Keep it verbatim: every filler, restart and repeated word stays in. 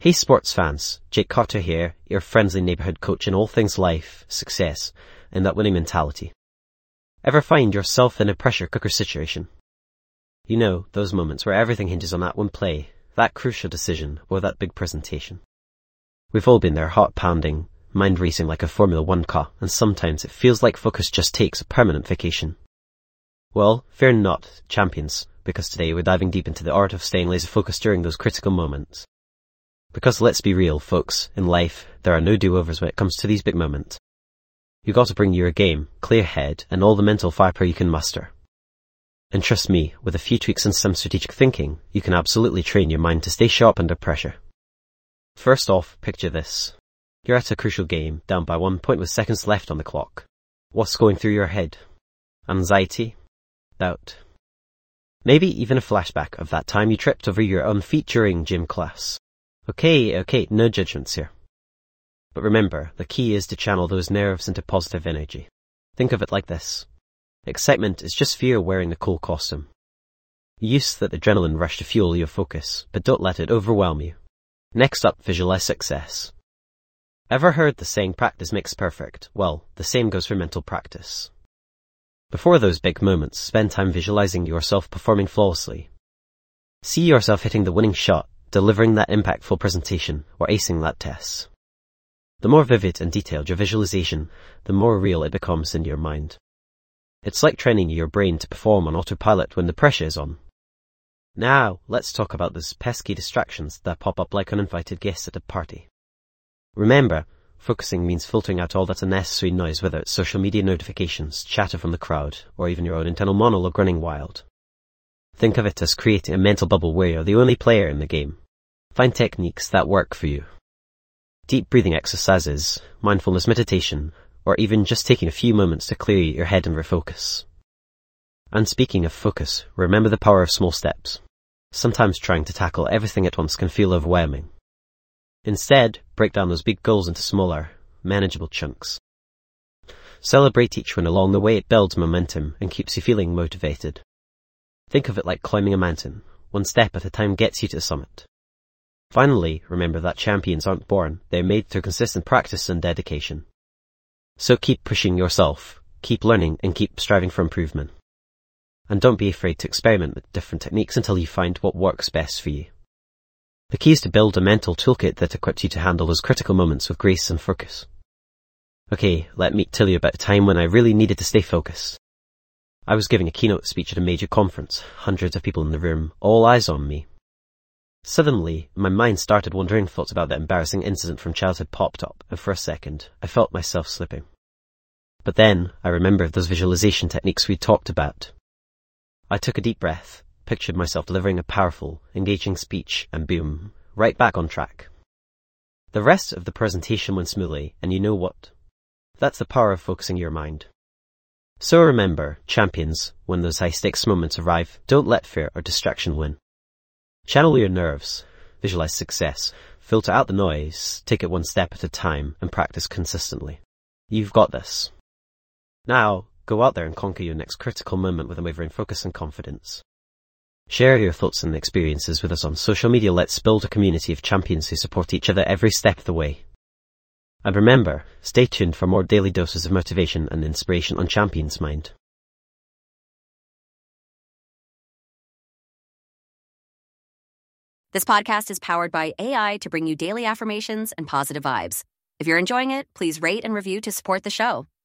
Hey sports fans, Jake Cotter here, your friendly neighbourhood coach in all things life, success, and that winning mentality. Ever find yourself in a pressure cooker situation? You know, those moments where everything hinges on that one play, that crucial decision, or that big presentation. We've all been there, heart pounding, mind racing like a Formula One car, and sometimes it feels like focus just takes a permanent vacation. Well, fear not, champions, because today we're diving deep into the art of staying laser focused during those critical moments. Because let's be real, folks, in life, there are no do-overs when it comes to these big moments. You got to bring your game, clear head, and all the mental firepower you can muster. And trust me, with a few tweaks and some strategic thinking, you can absolutely train your mind to stay sharp under pressure. First off, picture this. You're at a crucial game, down by one point with seconds left on the clock. What's going through your head? Anxiety? Doubt? Maybe even a flashback of that time you tripped over your own feet during gym class. Okay, okay, no judgments here. But remember, the key is to channel those nerves into positive energy. Think of it like this. Excitement is just fear wearing the cool costume. Use that adrenaline rush to fuel your focus, but don't let it overwhelm you. Next up, visualize success. Ever heard the saying practice makes perfect? Well, the same goes for mental practice. Before those big moments, spend time visualizing yourself performing flawlessly. See yourself hitting the winning shot, delivering that impactful presentation, or acing that test. The more vivid and detailed your visualization, the more real it becomes in your mind. It's like training your brain to perform on autopilot when the pressure is on. Now, let's talk about those pesky distractions that pop up like uninvited guests at a party. Remember, focusing means filtering out all that unnecessary noise, whether it's social media notifications, chatter from the crowd, or even your own internal monologue running wild. Think of it as creating a mental bubble where you're the only player in the game. Find techniques that work for you. Deep breathing exercises, mindfulness meditation, or even just taking a few moments to clear your head and refocus. And speaking of focus, remember the power of small steps. Sometimes trying to tackle everything at once can feel overwhelming. Instead, break down those big goals into smaller, manageable chunks. Celebrate each one along the way. It builds momentum and keeps you feeling motivated. Think of it like climbing a mountain. One step at a time gets you to the summit. Finally, remember that champions aren't born. They're made through consistent practice and dedication. So keep pushing yourself, keep learning, and keep striving for improvement. And don't be afraid to experiment with different techniques until you find what works best for you. The key is to build a mental toolkit that equips you to handle those critical moments with grace and focus. Okay, let me tell you about a time when I really needed to stay focused. I was giving a keynote speech at a major conference, hundreds of people in the room, all eyes on me. Suddenly, my mind started wandering. Thoughts about that embarrassing incident from childhood popped up, and for a second, I felt myself slipping. But then, I remembered those visualization techniques we talked about. I took a deep breath, pictured myself delivering a powerful, engaging speech, and boom, right back on track. The rest of the presentation went smoothly, and you know what? That's the power of focusing your mind. So remember, champions, when those high-stakes moments arrive, don't let fear or distraction win. Channel your nerves, visualize success, filter out the noise, take it one step at a time, and practice consistently. You've got this. Now, go out there and conquer your next critical moment with unwavering focus and confidence. Share your thoughts and experiences with us on social media. Let's build a community of champions who support each other every step of the way. And remember, stay tuned for more daily doses of motivation and inspiration on Champions Mind. This podcast is powered by A I to bring you daily affirmations and positive vibes. If you're enjoying it, please rate and review to support the show.